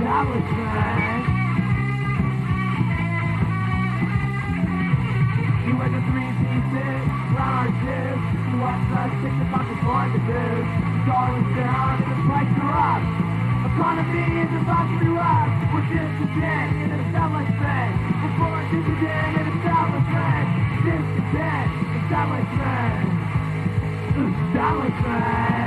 establishment. You went to 3C6, round shift. You watched us stick the fucking mortgages. The dollar was down and the prices are up. Economy is about to be rocked. We're discontent in an establishment. We're full of discontent in establishment. Discontent, establishment. Establishment.